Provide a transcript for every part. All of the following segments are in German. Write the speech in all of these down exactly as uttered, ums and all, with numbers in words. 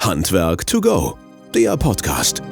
Handwerk to go, der Podcast.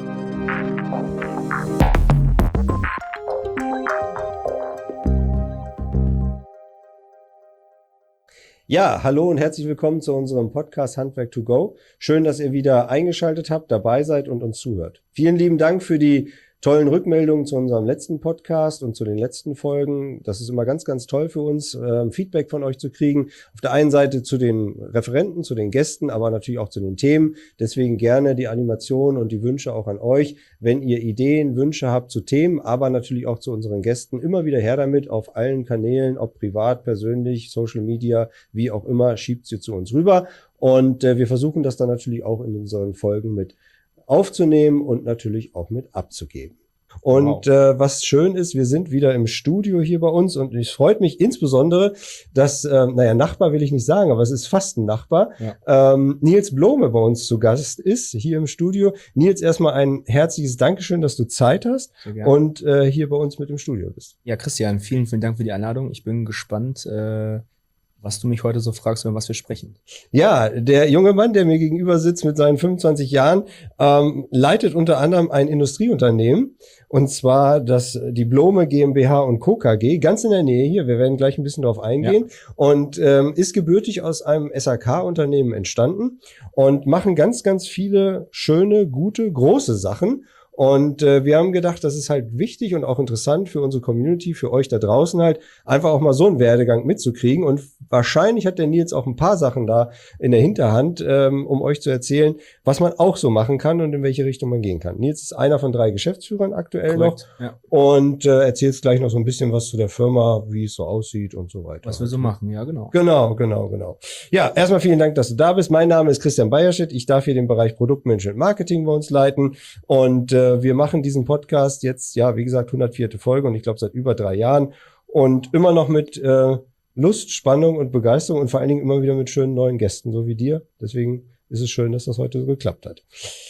Ja, hallo und herzlich willkommen zu unserem Podcast Handwerk to go. Schön, dass ihr wieder eingeschaltet habt, dabei seid und uns zuhört. Vielen lieben Dank für die tollen Rückmeldungen zu unserem letzten Podcast und zu den letzten Folgen. Das ist immer ganz, ganz toll für uns, äh, Feedback von euch zu kriegen. Auf der einen Seite zu den Referenten, zu den Gästen, aber natürlich auch zu den Themen. Deswegen gerne die Animation und die Wünsche auch an euch. Wenn ihr Ideen, Wünsche habt zu Themen, aber natürlich auch zu unseren Gästen, immer wieder her damit auf allen Kanälen, ob privat, persönlich, Social Media, wie auch immer, schiebt sie zu uns rüber. Und äh, wir versuchen das dann natürlich auch in unseren Folgen mit aufzunehmen und natürlich auch mit abzugeben. Und wow. äh, was schön ist, wir sind wieder im Studio hier bei uns und es freut mich insbesondere, dass, äh, naja, Nachbar will ich nicht sagen, aber es ist fast ein Nachbar, ja. ähm, Nils Blome bei uns zu Gast ist, hier im Studio. Nils, erstmal ein herzliches Dankeschön, dass du Zeit hast und äh, hier bei uns mit im Studio bist. Ja, Christian, vielen, vielen Dank für die Einladung. Ich bin gespannt, äh was du mich heute so fragst, über was wir sprechen. Ja, der junge Mann, der mir gegenüber sitzt mit seinen fünfundzwanzig Jahren, ähm, leitet unter anderem ein Industrieunternehmen, und zwar das die Blome GmbH und Co. K G, ganz in der Nähe hier. Wir werden gleich ein bisschen darauf eingehen. Ja. Und ähm, ist gebürtig aus einem S A K-Unternehmen entstanden und machen ganz, ganz viele schöne, gute, große Sachen. Und äh, wir haben gedacht, das ist halt wichtig und auch interessant für unsere Community, für euch da draußen halt, einfach auch mal so einen Werdegang mitzukriegen. Und wahrscheinlich hat der Nils auch ein paar Sachen da in der Hinterhand, ähm, um euch zu erzählen, was man auch so machen kann und in welche Richtung man gehen kann. Nils ist einer von drei Geschäftsführern aktuell Korrekt, noch ja. und äh, erzählst gleich noch so ein bisschen was zu der Firma, wie es so aussieht und so weiter. Was wir so machen, ja genau. Genau, genau, genau. Ja, erstmal vielen Dank, dass du da bist. Mein Name ist Christian Beierschmidt. Ich darf hier den Bereich Produktmanagement Marketing bei uns leiten und äh, wir machen diesen Podcast jetzt, ja, wie gesagt, hundertvierte Folge und ich glaube seit über drei Jahren und immer noch mit äh, Lust, Spannung und Begeisterung und vor allen Dingen immer wieder mit schönen neuen Gästen, so wie dir. Deswegen ist es schön, dass das heute so geklappt hat.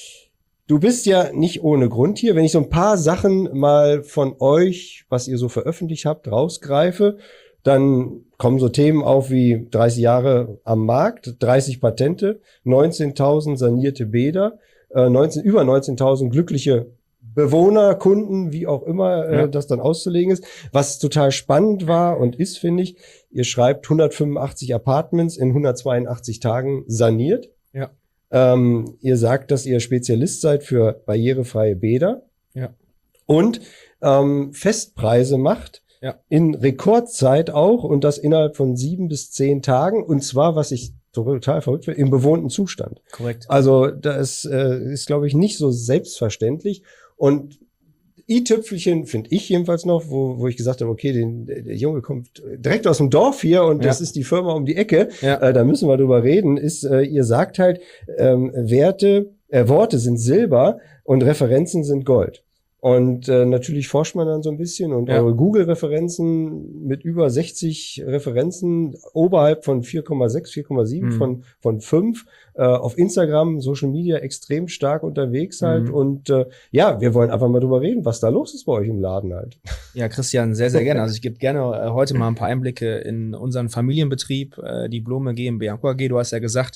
Du bist ja nicht ohne Grund hier. Wenn ich so ein paar Sachen mal von euch, was ihr so veröffentlicht habt, rausgreife, dann kommen so Themen auf wie dreißig Jahre am Markt, dreißig Patente, neunzehntausend sanierte Bäder, äh, neunzehn, über neunzehntausend glückliche Bewohner, Kunden, wie auch immer äh, ja. das dann auszulegen ist. Was total spannend war und ist, finde ich, ihr schreibt hundertfünfundachtzig Apartments in hundertzweiundachtzig Tagen saniert. Ja. Ähm, ihr sagt, dass ihr Spezialist seid für barrierefreie Bäder. Ja. Und ähm, Festpreise macht. Ja. In Rekordzeit auch und das innerhalb von sieben bis zehn Tagen. Und zwar, was ich total verrückt finde, im bewohnten Zustand. Korrekt. Also das äh, ist, glaube ich, nicht so selbstverständlich. Und i-Tüpfelchen finde ich jedenfalls noch, wo, wo ich gesagt habe, okay, den, der Junge kommt direkt aus dem Dorf hier und ja. das ist die Firma um die Ecke. Ja. Äh, da müssen wir drüber reden. Ist, äh, ihr sagt halt, ähm, Werte, äh, Worte sind Silber und Referenzen sind Gold. Und äh, natürlich forscht man dann so ein bisschen und ja. eure Google-Referenzen mit über sechzig Referenzen oberhalb von vier Komma sechs, vier Komma sieben mhm. von von fünf. Äh, auf Instagram, Social Media extrem stark unterwegs halt. Mhm. Und äh, ja, wir wollen einfach mal drüber reden, was da los ist bei euch im Laden halt. Ja, Christian, sehr, sehr gerne. Also ich gebe gerne äh, heute mal ein paar Einblicke in unseren Familienbetrieb, äh, die Blome GmbH und Co. KG. Du hast ja gesagt,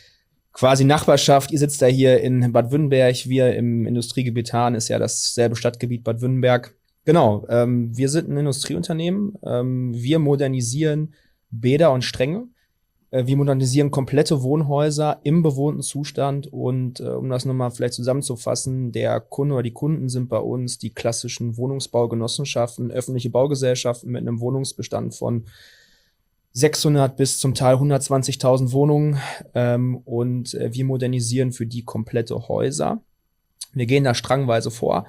quasi Nachbarschaft, ihr sitzt da hier in Bad Württemberg, wir im Industriegebiet Hahn, ist ja dasselbe Stadtgebiet Bad Württemberg. Genau, ähm, wir sind ein Industrieunternehmen, ähm, wir modernisieren Bäder und Stränge, äh, wir modernisieren komplette Wohnhäuser im bewohnten Zustand und äh, um das nochmal vielleicht zusammenzufassen, der Kunde oder die Kunden sind bei uns die klassischen Wohnungsbaugenossenschaften, öffentliche Baugesellschaften mit einem Wohnungsbestand von sechshundert bis zum Teil hundertzwanzigtausend Wohnungen ähm, und äh, wir modernisieren für die komplette Häuser. Wir gehen da strangweise vor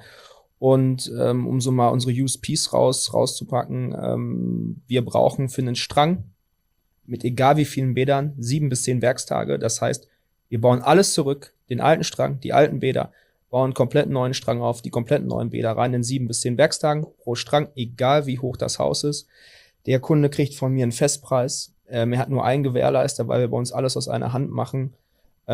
und ähm, um so mal unsere U S Ps raus, rauszupacken, ähm, wir brauchen für einen Strang mit egal wie vielen Bädern sieben bis zehn Werkstage. Das heißt, wir bauen alles zurück, den alten Strang, die alten Bäder, bauen einen komplett neuen Strang auf, die kompletten neuen Bäder rein in sieben bis zehn Werkstagen pro Strang, egal wie hoch das Haus ist. Der Kunde kriegt von mir einen Festpreis. Ähm, er hat nur einen Gewährleister, weil wir bei uns alles aus einer Hand machen. Ähm,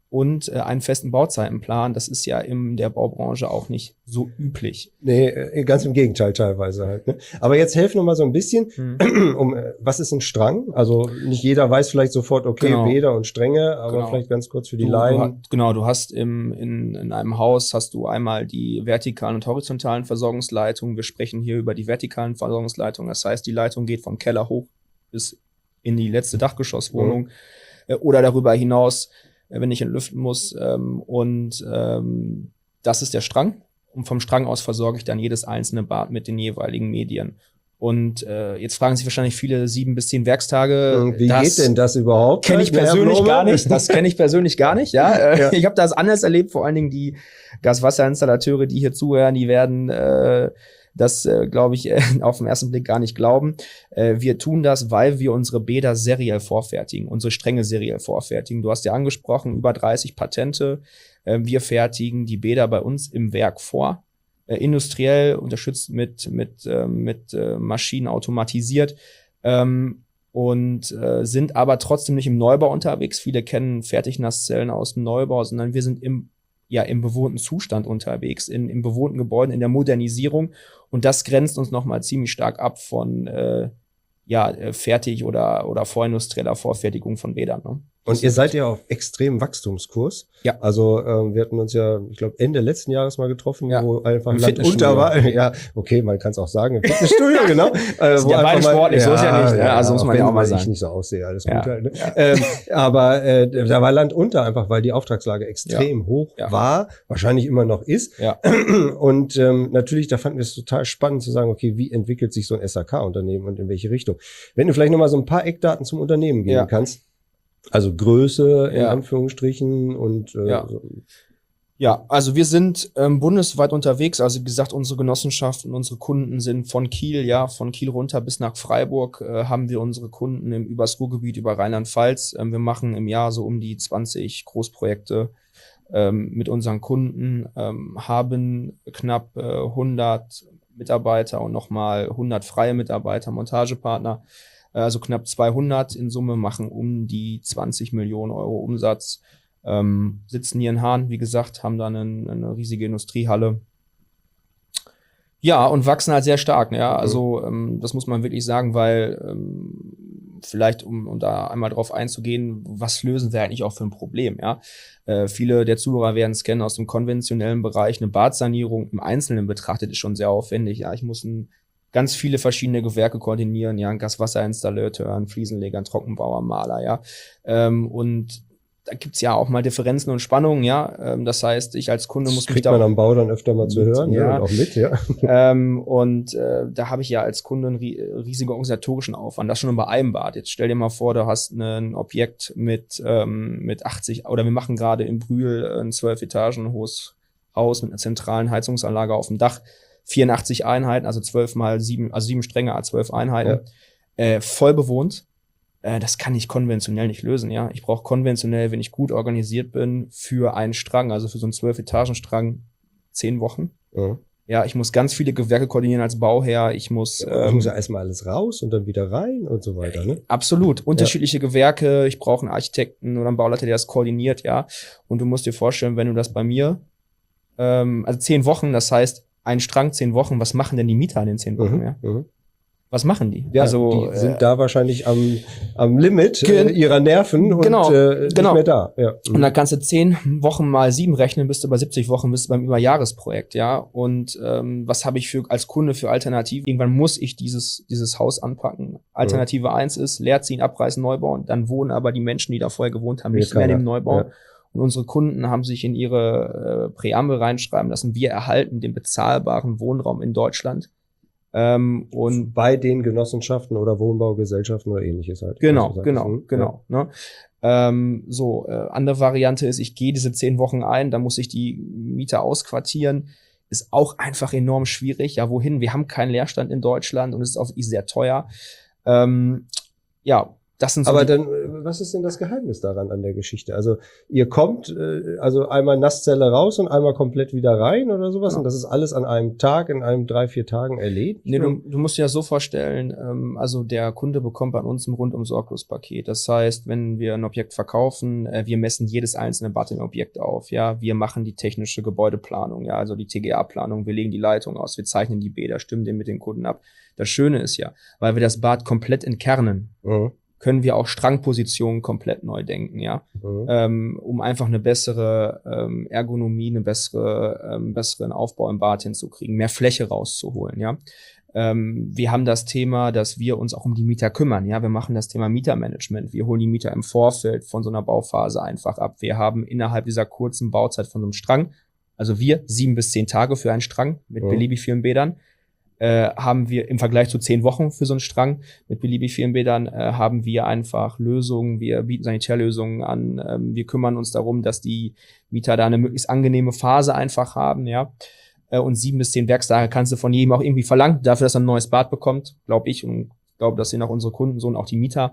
und äh, einen festen Bauzeitenplan. Das ist ja in der Baubranche auch nicht so üblich. Nee, ganz im Gegenteil teilweise halt. Ne? Aber jetzt helf noch mal so ein bisschen, hm. um was ist ein Strang? Also nicht jeder weiß vielleicht sofort, okay, genau. Bäder und Stränge, aber genau. vielleicht ganz kurz für die du, Laien. Du hast, genau, du hast im, in, in einem Haus hast du einmal die vertikalen und horizontalen Versorgungsleitungen. Wir sprechen hier über die vertikalen Versorgungsleitungen. Das heißt, die Leitung geht vom Keller hoch bis in die letzte Dachgeschosswohnung hm. äh, oder darüber hinaus, wenn ich entlüften muss. Ähm, und ähm, das ist der Strang. Und vom Strang aus versorge ich dann jedes einzelne Bad mit den jeweiligen Medien. Und äh, jetzt fragen sich wahrscheinlich viele sieben bis zehn Werkstage. Wie das geht denn das überhaupt? Kenne ich persönlich gar nicht. Das kenne ich persönlich gar nicht. Ja, äh, ja. Ich habe das anders erlebt. Vor allen Dingen die Gaswasserinstallateure, die hier zuhören, die werden äh, das, äh, glaube ich, äh, auf den ersten Blick gar nicht glauben. Äh, wir tun das, weil wir unsere Bäder seriell vorfertigen, unsere Stränge seriell vorfertigen. Du hast ja angesprochen, über dreißig Patente. Äh, wir fertigen die Bäder bei uns im Werk vor, äh, industriell, unterstützt mit, mit, äh, mit äh, Maschinen automatisiert. Ähm, und äh, sind aber trotzdem nicht im Neubau unterwegs. Viele kennen Fertignasszellen aus dem Neubau, sondern wir sind im ja im bewohnten Zustand unterwegs, in in bewohnten Gebäuden, in der Modernisierung. Und das grenzt uns nochmal ziemlich stark ab von äh, ja fertig oder oder vorindustrieller Vorfertigung von Bädern. Ne? Und ihr seid ja auf extremem Wachstumskurs. Ja. Also ähm, wir hatten uns ja, ich glaube, Ende letzten Jahres mal getroffen, ja. wo einfach Land unter war. Ja, okay, man kann es auch sagen, im Fitnessstudio, genau. Äh, wo ja beide sportlich, ja, so ist ja nicht. Ja, also muss man ja auch mal sagen. Ich nicht so aussehe, alles ja. gut halt. Ne? Ja. Ähm, aber äh, da war Land unter, einfach weil die Auftragslage extrem ja. hoch ja. war, wahrscheinlich immer noch ist. Ja. Und ähm, natürlich, da fanden wir es total spannend zu sagen, okay, wie entwickelt sich so ein S A K-Unternehmen und in welche Richtung? Wenn du vielleicht noch mal so ein paar Eckdaten zum Unternehmen geben ja. kannst. Also Größe in ja. Anführungsstrichen und äh, ja. so. Ja, also wir sind ähm, bundesweit unterwegs. Also wie gesagt, unsere Genossenschaften, unsere Kunden sind von Kiel, ja, von Kiel runter bis nach Freiburg äh, haben wir unsere Kunden im übers Ruhrgebiet, über Rheinland-Pfalz. Ähm, wir machen im Jahr so um die zwanzig Großprojekte ähm, mit unseren Kunden, ähm, haben knapp äh, hundert Mitarbeiter und nochmal hundert freie Mitarbeiter, Montagepartner. Also knapp zweihundert in Summe, machen um die zwanzig Millionen Euro Umsatz, ähm, sitzen hier in Hahn, wie gesagt, haben dann eine, eine riesige Industriehalle. Ja, und wachsen halt sehr stark, ja, also ähm, das muss man wirklich sagen, weil ähm, vielleicht, um, um da einmal drauf einzugehen, was lösen wir eigentlich auch für ein Problem, ja. Äh, viele der Zuhörer werden es kennen aus dem konventionellen Bereich, eine Badsanierung im Einzelnen betrachtet ist schon sehr aufwendig, ja, ich muss ein ganz viele verschiedene Gewerke koordinieren, ja, ein Gaswasserinstallateur, ein Fliesenleger, ein Trockenbauer, Maler, ja. Ähm, und da gibt's ja auch mal Differenzen und Spannungen, ja. Ähm, das heißt, ich als Kunde muss das mich da man am Bau dann öfter mal zu hören, ja, und auch mit, ja. Ähm, und äh, da habe ich ja als Kunde einen riesigen organisatorischen Aufwand. Das schon bei einem Bad. Jetzt stell dir mal vor, du hast ein Objekt mit ähm, mit achtzig, oder wir machen gerade in Brühl ein zwölf Etagen hohes Haus mit einer zentralen Heizungsanlage auf dem Dach. vierundachtzig Einheiten, also zwölf mal sieben, also sieben Stränge, also zwölf Einheiten, ja. äh, voll bewohnt. Äh, das kann ich konventionell nicht lösen, ja. Ich brauche konventionell, wenn ich gut organisiert bin, für einen Strang, also für so einen zwölf-Etagen-Strang, zehn Wochen. Ja. Ja, ich muss ganz viele Gewerke koordinieren als Bauherr. Ich muss, ja, ich ähm, muss ja erstmal alles raus und dann wieder rein und so weiter, ne? Absolut. Unterschiedliche ja. Gewerke. Ich brauche einen Architekten oder einen Bauleiter, der das koordiniert, ja. Und du musst dir vorstellen, wenn du das bei mir, ähm, also zehn Wochen, das heißt, ein Strang, zehn Wochen, was machen denn die Mieter in den zehn Wochen, mhm, ja? Mhm. Was machen die? Ja, also, die sind äh, da wahrscheinlich am, am Limit gen- äh, ihrer Nerven und genau, äh, nicht genau. mehr da. Ja. Mhm. Und dann kannst du zehn Wochen mal sieben rechnen, bist du bei siebzig Wochen, bist du beim Überjahresprojekt, ja. Und ähm, was habe ich für als Kunde für Alternativen? Irgendwann muss ich dieses dieses Haus anpacken. Alternative eins mhm. ist, leerziehen, abreißen, neu bauen. Dann wohnen aber die Menschen, die da vorher gewohnt haben, nicht mehr in dem Neubau. Ja. Und unsere Kunden haben sich in ihre äh, Präambel reinschreiben lassen, wir erhalten den bezahlbaren Wohnraum in Deutschland. Ähm, und bei den Genossenschaften oder Wohnbaugesellschaften oder ähnliches halt. Genau, also genau, hm, genau. Ja. Ne? Ähm, so, äh, andere Variante ist, ich gehe diese zehn Wochen ein, dann muss ich die Mieter ausquartieren. Ist auch einfach enorm schwierig. Ja, wohin? Wir haben keinen Leerstand in Deutschland und es ist auch sehr teuer. Ähm, ja, das sind so Aber die, dann, was ist denn das Geheimnis daran an der Geschichte? Also ihr kommt, äh, also einmal Nasszelle raus und einmal komplett wieder rein oder sowas Genau. und das ist alles an einem Tag, in einem drei, vier Tagen erledigt? Nee, du, du musst dir das so vorstellen, ähm, also der Kunde bekommt bei uns ein rundum sorglos Paket. Das heißt, wenn wir ein Objekt verkaufen, äh, wir messen jedes einzelne Bad im Objekt auf, ja, wir machen die technische Gebäudeplanung, ja, also die T G A-Planung, wir legen die Leitung aus, wir zeichnen die Bäder, stimmen den mit den Kunden ab. Das Schöne ist ja, weil wir das Bad komplett entkernen, Mhm. können wir auch Strangpositionen komplett neu denken, ja, Mhm. ähm, um einfach eine bessere ähm, Ergonomie, eine bessere, ähm, besseren Aufbau im Bad hinzukriegen, mehr Fläche rauszuholen, ja. Ähm, wir haben das Thema, dass wir uns auch um die Mieter kümmern, ja, wir machen das Thema Mietermanagement, wir holen die Mieter im Vorfeld von so einer Bauphase einfach ab. Wir haben innerhalb dieser kurzen Bauzeit von so einem Strang, also wir sieben bis zehn Tage für einen Strang mit Mhm. beliebig vielen Bädern, Äh, haben wir im Vergleich zu zehn Wochen für so einen Strang mit beliebig vielen Bädern, äh, haben wir einfach Lösungen, wir bieten Sanitärlösungen an, ähm, wir kümmern uns darum, dass die Mieter da eine möglichst angenehme Phase einfach haben, ja, äh, und sieben bis zehn Werkstage kannst du von jedem auch irgendwie verlangen, dafür, dass er ein neues Bad bekommt, glaube ich, und glaube, das sind auch unsere Kunden so und auch die Mieter.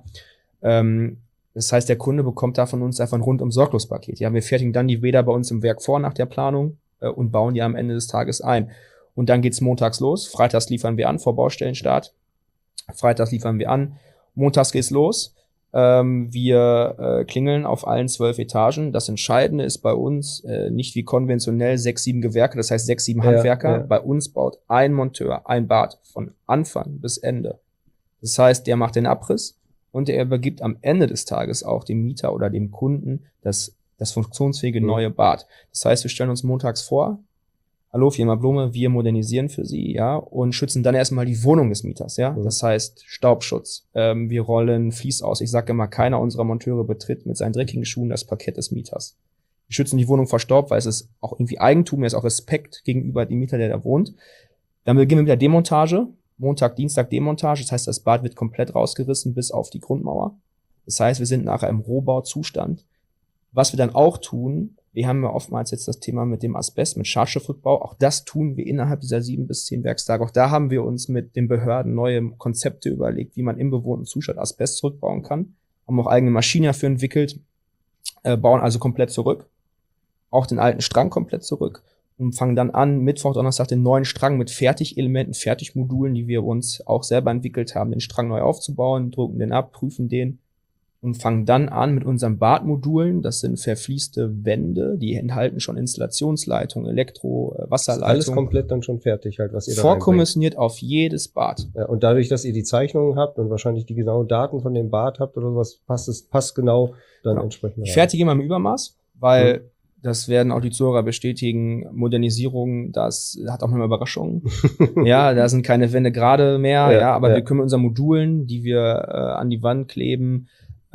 Ähm, das heißt, der Kunde bekommt da von uns einfach ein rundum sorglos Paket. Ja, wir fertigen dann die Bäder bei uns im Werk vor nach der Planung äh, und bauen die am Ende des Tages ein. Und dann geht's montags los. Freitags liefern wir an vor Baustellenstart. Freitags liefern wir an. Montags geht's los. Ähm, wir äh, klingeln auf allen zwölf Etagen. Das Entscheidende ist bei uns äh, nicht wie konventionell sechs, sieben Gewerke, das heißt sechs, sieben Ja, Handwerker. ja. Bei uns baut ein Monteur ein Bad von Anfang bis Ende. Das heißt, der macht den Abriss und er übergibt am Ende des Tages auch dem Mieter oder dem Kunden das, das funktionsfähige Mhm. neue Bad. Das heißt, wir stellen uns montags vor, hallo, Firma Blume, wir modernisieren für Sie, ja, und schützen dann erstmal die Wohnung des Mieters, ja. Mhm. Das heißt Staubschutz. Ähm, wir rollen Vlies aus. Ich sage immer, keiner unserer Monteure betritt mit seinen dreckigen Schuhen das Parkett des Mieters. Wir schützen die Wohnung vor Staub, weil es ist auch irgendwie Eigentum, es ist auch Respekt gegenüber dem Mieter, der da wohnt. Dann beginnen wir mit der Demontage. Montag, Dienstag Demontage. Das heißt, das Bad wird komplett rausgerissen bis auf die Grundmauer. Das heißt, wir sind nachher im Rohbauzustand. Was wir dann auch tun, wir haben ja oftmals jetzt das Thema mit dem Asbest, mit Schadstoffrückbau. Auch das tun wir innerhalb dieser sieben bis zehn Werkstage. Auch da haben wir uns mit den Behörden neue Konzepte überlegt, wie man im bewohnten Zustand Asbest zurückbauen kann. Haben auch eigene Maschinen dafür entwickelt, äh, bauen also komplett zurück. Auch den alten Strang komplett zurück und fangen dann an, Mittwoch, Donnerstag den neuen Strang mit Fertigelementen, Fertigmodulen, die wir uns auch selber entwickelt haben, den Strang neu aufzubauen, drucken den ab, prüfen den und fangen dann an mit unseren Badmodulen. Das sind verfließte Wände, die enthalten schon Installationsleitung, Elektro, äh, Ist alles Wasserleitung. komplett dann schon fertig halt, was ihr da reinbringt. Vorkommissioniert auf jedes Bad. Ja, und dadurch, dass ihr die Zeichnungen habt und wahrscheinlich die genauen Daten von dem Bad habt oder sowas, passt es, passt genau dann Genau. entsprechend Ich rein. fertige immer im Übermaß, weil Mhm. das werden auch die Zuhörer bestätigen, Modernisierung, das hat auch manchmal Überraschungen. Ja, da sind keine Wände gerade mehr, Ja, ja, aber ja. wir können mit unseren Modulen, die wir äh, an die Wand kleben,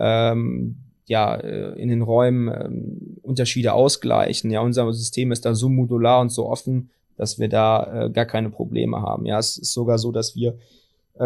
ähm, ja, äh, in den Räumen ähm, Unterschiede ausgleichen. Ja, unser System ist da so modular und so offen, dass wir da äh, gar keine Probleme haben. Ja, es ist sogar so, dass wir, äh,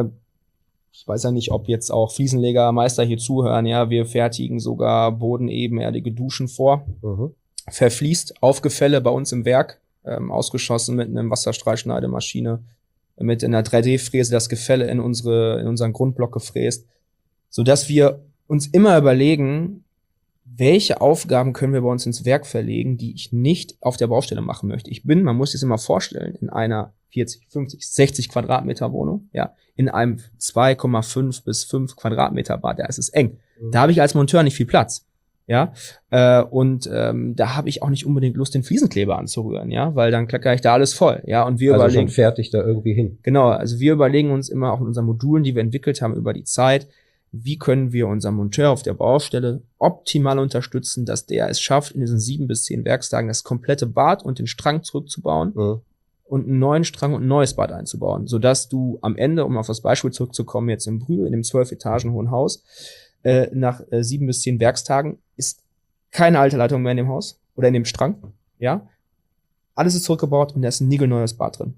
ich weiß ja nicht, ob jetzt auch Fliesenlegermeister hier zuhören, ja, wir fertigen sogar bodenebenerdige Duschen vor, Mhm. verfließt, Aufgefälle bei uns im Werk, ähm, ausgeschossen mit einem Wasserstrahlschneidemaschine, mit einer drei D-Fräse das Gefälle in unsere, in unseren Grundblock gefräst, sodass wir uns immer überlegen, welche Aufgaben können wir bei uns ins Werk verlegen, die ich nicht auf der Baustelle machen möchte. Ich bin, man muss sich das immer vorstellen, in einer vierzig, fünfzig, sechzig Quadratmeter Wohnung, ja, in einem zwei Komma fünf bis fünf Quadratmeter Bad, da ist es eng. Mhm. Da habe ich als Monteur nicht viel Platz. Ja, äh, und ähm, da habe ich auch nicht unbedingt Lust, den Fliesenkleber anzurühren, ja, weil dann klackere ich da alles voll, ja, und wir Also überlegen, schon fertig da irgendwie hin. genau, also wir überlegen uns immer auch in unseren Modulen, die wir entwickelt haben über die Zeit, wie können wir unseren Monteur auf der Baustelle optimal unterstützen, dass der es schafft, in diesen sieben bis zehn Werkstagen das komplette Bad und den Strang zurückzubauen Mhm. und einen neuen Strang und ein neues Bad einzubauen, sodass du am Ende, um auf das Beispiel zurückzukommen, jetzt im Brühl, in dem zwölf Etagen hohen Haus, äh, nach äh, sieben bis zehn Werkstagen ist keine alte Leitung mehr in dem Haus oder in dem Strang, ja. Alles ist zurückgebaut und da ist ein niegelneues Bad drin.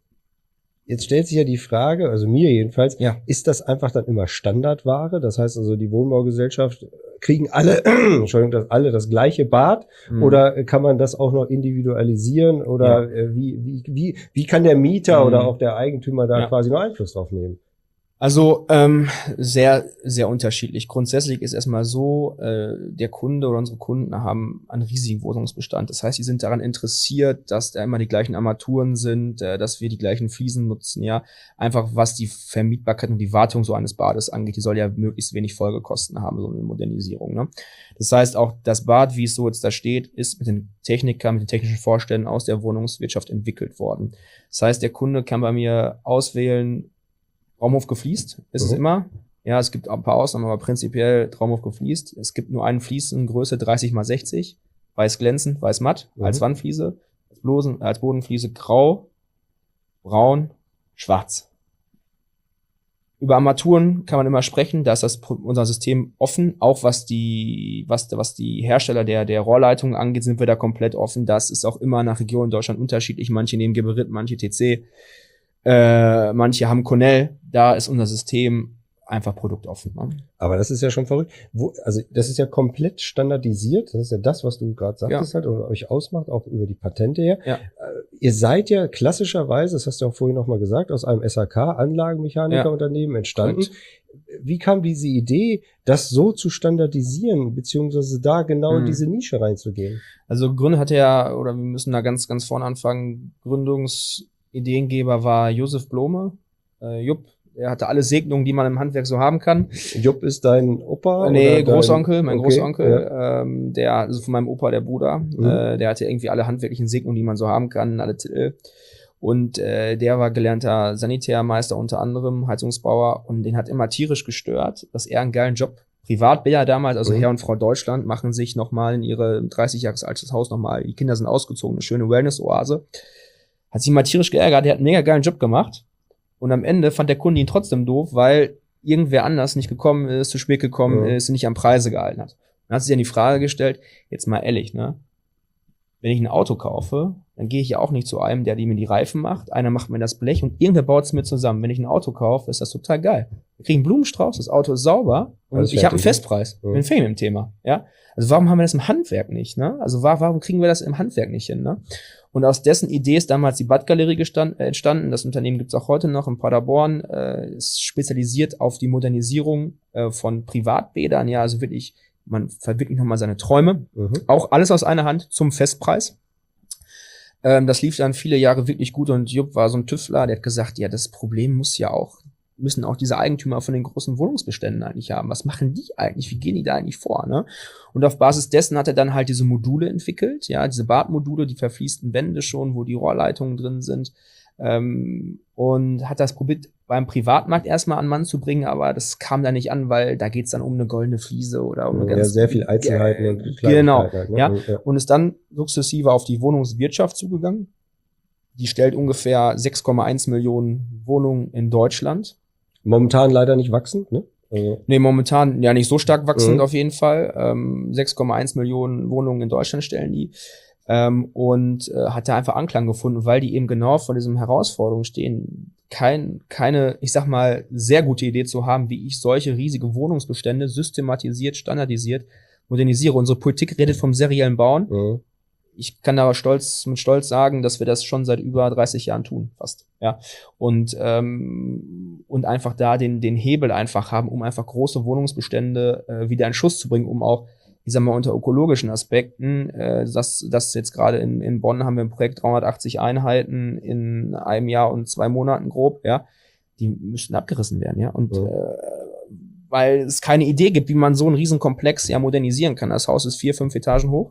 Jetzt stellt sich ja die Frage, also mir jedenfalls, Ja. ist das einfach dann immer Standardware? Das heißt also, die Wohnbaugesellschaft kriegen alle, Entschuldigung, das, alle das gleiche Bad? Mhm. Oder kann man das auch noch individualisieren? Oder äh, wie, wie, wie, wie kann der Mieter Mhm. oder auch der Eigentümer da Ja. quasi noch Einfluss drauf nehmen? Also ähm, sehr, sehr unterschiedlich. Grundsätzlich ist erstmal so, äh, der Kunde oder unsere Kunden haben einen riesigen Wohnungsbestand. Das heißt, sie sind daran interessiert, dass da immer die gleichen Armaturen sind, äh, dass wir die gleichen Fliesen nutzen, ja. Einfach was die Vermietbarkeit und die Wartung so eines Bades angeht, die soll ja möglichst wenig Folgekosten haben, so eine Modernisierung, ne. Das heißt, auch das Bad, wie es so jetzt da steht, ist mit den Technikern, mit den technischen Vorständen aus der Wohnungswirtschaft entwickelt worden. Das heißt, der Kunde kann bei mir auswählen, Traumhof gefliest ist mhm. es immer. Ja, es gibt ein paar Ausnahmen, aber prinzipiell Traumhof gefliest. Es gibt nur einen Fliesen, Größe dreißig mal sechzig, weiß glänzend, weiß matt, mhm. als Wandfliese, als, Blosen, als Bodenfliese grau, braun, schwarz. Über Armaturen kann man immer sprechen, da ist das unser System offen, auch was die, was, was die Hersteller der, der Rohrleitungen angeht, sind wir da komplett offen. Das ist auch immer nach Region in Deutschland unterschiedlich. Manche nehmen Geberit, manche T C. Äh, manche haben Cornell, da ist unser System einfach produktoffen. Ne? Aber das ist ja schon verrückt. Wo, also das ist ja komplett standardisiert. Das ist ja das, was du gerade sagtest, ja. halt, oder euch ausmacht, auch über die Patente her. Ja. Äh, ihr seid ja klassischerweise, das hast du auch vorhin nochmal gesagt, aus einem S H K-Anlagenmechanikerunternehmen ja. entstanden. Korrekt. Wie kam diese Idee, das so zu standardisieren, beziehungsweise da genau hm. in diese Nische reinzugehen? Also Gründe hatte ja, oder wir müssen da ganz, ganz vorne anfangen, Gründungs Ideengeber war Josef Blome, äh, Jupp. Er hatte alle Segnungen, die man im Handwerk so haben kann. Jupp ist dein Opa? Nee, oder Großonkel, dein... mein okay, Großonkel. Ja. Ähm, der, also von meinem Opa, der Bruder. Mhm. Äh, der hatte irgendwie alle handwerklichen Segnungen, die man so haben kann, alle Titel. Und äh, der war gelernter Sanitärmeister unter anderem, Heizungsbauer. Und den hat immer tierisch gestört, dass er einen geilen Job privat ja damals, also mhm. Herr und Frau Deutschland, machen sich nochmal in ihre dreißig Jahre altes Haus nochmal, die Kinder sind ausgezogen, eine schöne Wellness-Oase. Hat sich mal tierisch geärgert, der hat einen mega geilen Job gemacht. Und am Ende fand der Kunde ihn trotzdem doof, weil irgendwer anders nicht gekommen ist, zu spät gekommen ja. ist, nicht am Preise gehalten hat. Dann hat sich dann die Frage gestellt, jetzt mal ehrlich, ne? Wenn ich ein Auto kaufe, dann gehe ich ja auch nicht zu einem, der mir die Reifen macht. Einer macht mir das Blech und irgendwer baut es mir zusammen. Wenn ich ein Auto kaufe, ist das total geil. Wir kriegen einen Blumenstrauß, das Auto ist sauber und Alles ich habe einen Festpreis. Ja. Ich bin Fame im Thema, ja? Also warum haben wir das im Handwerk nicht, ne? Also warum kriegen wir das im Handwerk nicht hin, ne? Und aus dessen Idee ist damals die Badgalerie gestand, äh, entstanden. Das Unternehmen gibt es auch heute noch in Paderborn. Äh, ist spezialisiert auf die Modernisierung äh, von Privatbädern. Ja, also wirklich, man verwirklicht nochmal seine Träume. Mhm. Auch alles aus einer Hand zum Festpreis. Ähm, das lief dann viele Jahre wirklich gut. Und Jupp war so ein Tüftler, der hat gesagt, ja, das Problem muss ja auch, müssen auch diese Eigentümer von den großen Wohnungsbeständen eigentlich haben. Was machen die eigentlich? Wie gehen die da eigentlich vor, ne? Und auf Basis dessen hat er dann halt diese Module entwickelt, ja, diese Badmodule, die verfließten Wände schon, wo die Rohrleitungen drin sind, ähm, und hat das probiert, beim Privatmarkt erstmal an Mann zu bringen, aber das kam da nicht an, weil da geht's dann um eine goldene Fliese oder um eine ja, ganz... sehr viel Einzelheiten und Kleinigkeiten. Genau, halt, ne? ja. ja. Und ist dann sukzessive auf die Wohnungswirtschaft zugegangen. Die stellt ungefähr sechs Komma eins Millionen Wohnungen in Deutschland. Momentan leider nicht wachsend, ne? Also nee, momentan ja nicht so stark wachsend mhm. auf jeden Fall. Ähm, sechs Komma eins Millionen Wohnungen in Deutschland stellen die. Ähm, und äh, hat da einfach Anklang gefunden, weil die eben genau vor diesen Herausforderungen stehen, kein, keine, ich sag mal, sehr gute Idee zu haben, wie ich solche riesige Wohnungsbestände systematisiert, standardisiert modernisiere. Unsere Politik redet vom seriellen Bauen. Mhm. Ich kann aber stolz, mit Stolz sagen, dass wir das schon seit über dreißig Jahren tun, fast, ja. Und, ähm, und einfach da den, den Hebel einfach haben, um einfach große Wohnungsbestände äh, wieder in Schuss zu bringen, um auch, ich sag mal, unter ökologischen Aspekten, äh, das, das jetzt gerade in, in Bonn haben wir ein Projekt dreihundertachtzig Einheiten in einem Jahr und zwei Monaten grob, ja. Die müssten abgerissen werden, ja. Und, ja. Äh, weil es keine Idee gibt, wie man so einen Riesenkomplex ja modernisieren kann. Das Haus ist vier, fünf Etagen hoch.